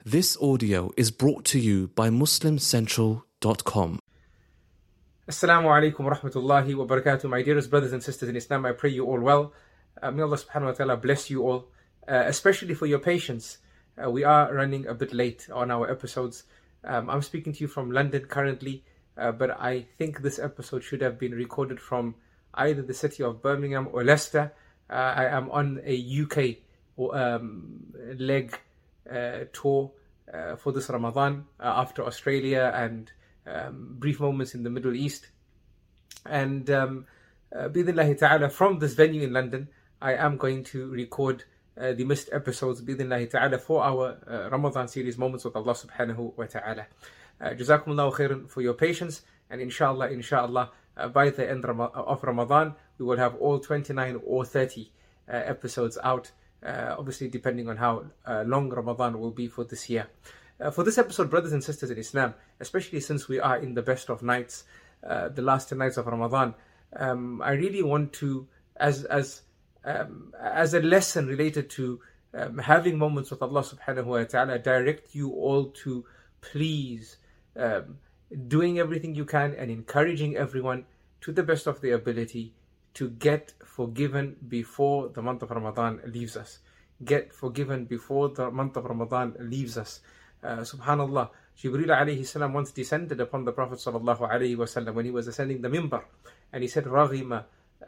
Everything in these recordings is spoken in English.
This audio is brought to you by MuslimCentral.com. Assalamu alaikum wa rahmatullahi wa barakatuh. My dearest brothers and sisters in Islam, I pray you all well. May Allah subhanahu wa ta'ala bless you all, especially for your patience. We are running a bit late on our episodes. I'm speaking to you from London currently, but I think this episode should have been recorded from either the city of Birmingham or Leicester. I am on a UK leg tour for this Ramadan after Australia and brief moments in the Middle East. And bi'idhnillahi ta'ala, from this venue in London, I am going to record the missed episodes bi'idhnillahi ta'ala for our Ramadan series, Moments with Allah subhanahu wa ta'ala. Jazakumullahu khairan for your patience, and inshallah, by the end of Ramadan, we will have all 29 or 30 episodes out, obviously depending on how long Ramadan will be for this year. For this episode, brothers and sisters in Islam, especially since we are in the best of nights, the last 10 nights of Ramadan, I really want to, as a lesson related to having moments with Allah subhanahu wa ta'ala, direct you all to please doing everything you can and encouraging everyone to the best of their ability to get forgiven before the month of Ramadan leaves us. Get forgiven before the month of Ramadan leaves us. Subhanallah, Jibreel alayhi salam once descended upon the Prophet sallallahu alayhi wa sallam when he was ascending the mimbar, and he said, رغم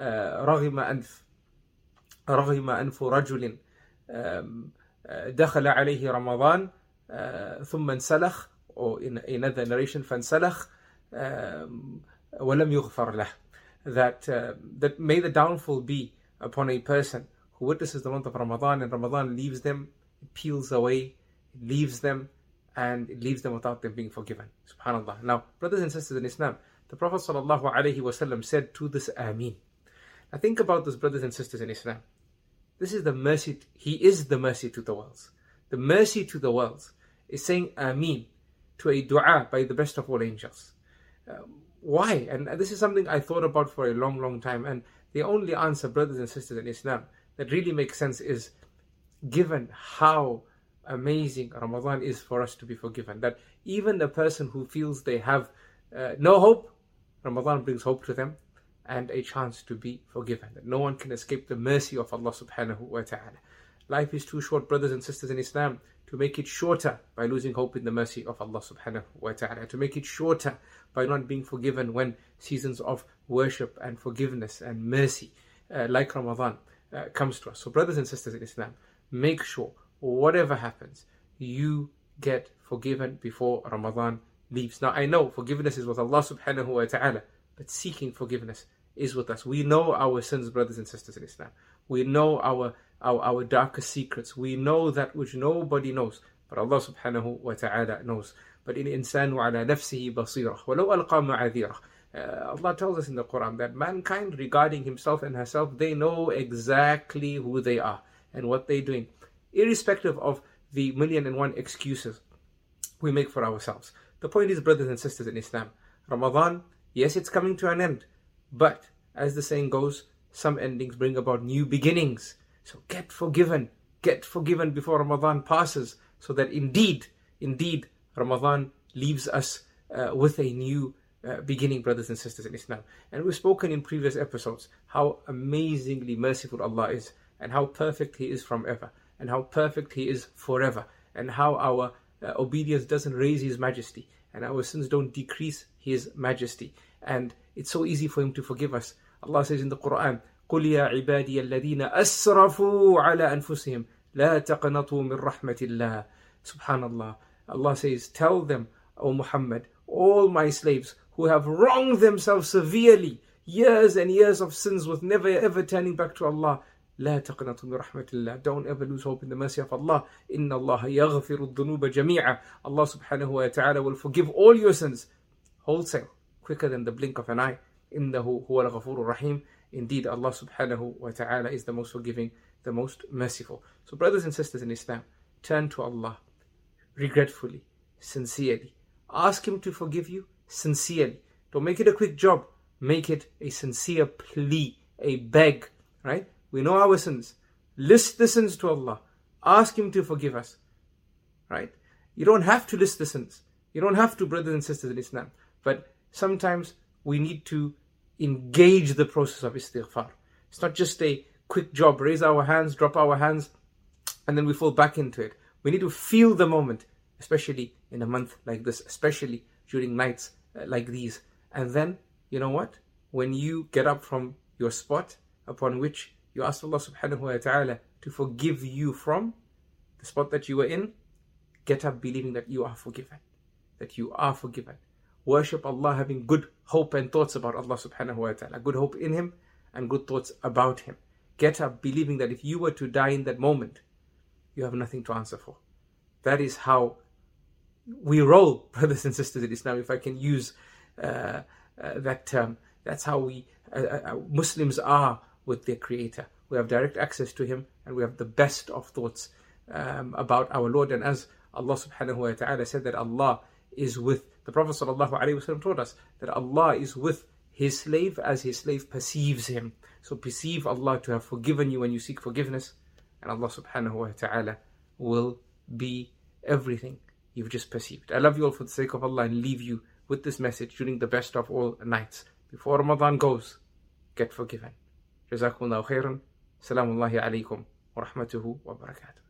أنف رجل دخل عليه رمضان ثم انسلخ, or in another narration فانسلخ ولم يغفر له, that may the downfall be upon a person who witnesses the month of Ramadan and Ramadan leaves them, it peels away, it leaves them, and it leaves them without them being forgiven. Subhanallah. Now, brothers and sisters in Islam, the Prophet ﷺ said to this Ameen. Now think about this, brothers and sisters in Islam. This is the mercy. He is the mercy to the worlds. The mercy to the worlds is saying Ameen to a dua by the best of all angels. Why? And this is something I thought about for a long, long time. And the only answer, brothers and sisters in Islam, that really makes sense is, given how amazing Ramadan is for us to be forgiven, that even the person who feels they have no hope, Ramadan brings hope to them and a chance to be forgiven. That no one can escape the mercy of Allah subhanahu wa ta'ala. Life is too short, brothers and sisters in Islam, to make it shorter by losing hope in the mercy of Allah subhanahu wa ta'ala, to make it shorter by not being forgiven when seasons of worship and forgiveness and mercy like Ramadan comes to us. So brothers and sisters in Islam, make sure whatever happens, you get forgiven before Ramadan leaves. Now I know forgiveness is with Allah subhanahu wa ta'ala, but seeking forgiveness is with us. We know our sins, brothers and sisters in Islam. We know our darkest secrets. We know that which nobody knows, but Allah subhanahu wa ta'ala knows. But in insanu ala nafsihi basirah walau alqa ma'adhirah. Allah tells us in the Quran that mankind, regarding himself and herself, they know exactly who they are and what they're doing, irrespective of the 1,000,001 excuses we make for ourselves. The point is, brothers and sisters in Islam, Ramadan, yes, it's coming to an end, but as the saying goes, some endings bring about new beginnings. So get forgiven before Ramadan passes, so that indeed, Ramadan leaves us with a new beginning, brothers and sisters in Islam. And we've spoken in previous episodes how amazingly merciful Allah is, and how perfect He is from ever, and how perfect He is forever, and how our obedience doesn't raise His majesty, and our sins don't decrease His majesty. And it's so easy for Him to forgive us. Allah says in the Quran, قُلْ يَا عِبَادِيَ الَّذِينَ أَسْرَفُوا عَلَىٰ أَنفُسِهِمْ لَا تَقْنَطُوا مِنْ رَحْمَةِ اللَّهِ. Subhanallah. Allah says, tell them, O Muhammad, all my slaves who have wronged themselves severely, years and years of sins with never ever turning back to Allah, لا تقنطوا من رحمة الله. Don't ever lose hope in the mercy of Allah. إن الله يغفر الذنوب جميعا. Allah subhanahu wa ta'ala will forgive all your sins wholesale, quicker than the blink of an eye. إنه هو الغفور الرحيم. Indeed, Allah subhanahu wa ta'ala is the most forgiving, the most merciful. So brothers and sisters in Islam, turn to Allah regretfully, sincerely. Ask Him to forgive you sincerely. Don't make it a quick job. Make it a sincere plea, a beg, right? We know our sins. List the sins to Allah. Ask Him to forgive us, right? You don't have to list the sins. You don't have to, brothers and sisters in Islam. But sometimes we need to engage the process of istighfar. It's not just a quick job, raise our hands, drop our hands, and then we fall back into it. We need to feel the moment, especially in a month like this, especially during nights like these. And then, you know what? When you get up from your spot upon which you ask Allah subhanahu wa ta'ala to forgive you from the spot that you were in, get up believing that you are forgiven. That you are forgiven. Worship Allah having good hope and thoughts about Allah subhanahu wa ta'ala. Good hope in Him and good thoughts about Him. Get up believing that if you were to die in that moment, you have nothing to answer for. That is how we roll, brothers and sisters in Islam, if I can use that term. That's how we Muslims are with their Creator. We have direct access to Him, and we have the best of thoughts about our Lord. And as Allah subhanahu wa ta'ala said that Allah is with, the Prophet sallallahu alaihi wasallam told us that Allah is with His slave as His slave perceives Him. So perceive Allah to have forgiven you when you seek forgiveness, and Allah subhanahu wa ta'ala will be everything you've just perceived. I love you all for the sake of Allah and leave you with this message during the best of all nights. Before Ramadan goes, get forgiven. Jazakumullahu khairan. Salamullahi alaykum wa rahmatuhu wa barakatuh.